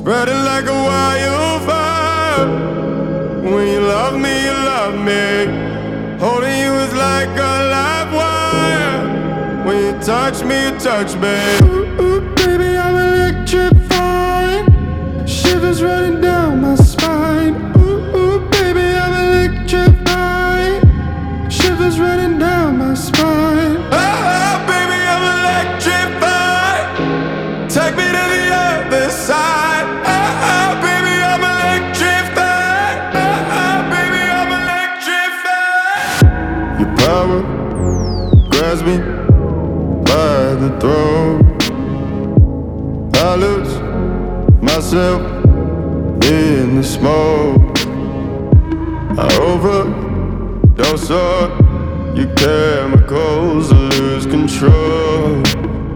spreading like a wildfire. When you love me, you love me. Holding you is like a live wire. When you touch me, you touch me. Ooh, ooh, baby, I'm electrified. Shivers running down my spine. Ooh, ooh, baby, I'm electrified. Shivers running down my spine. Oh, baby, I'm electrified. Take me to the other side. Oh, baby, I'm electrified. Oh, baby, I'm electrified. Your power grabs me by the throat. I lose myself in the smoke. I overdose on your chemicals, I lose control.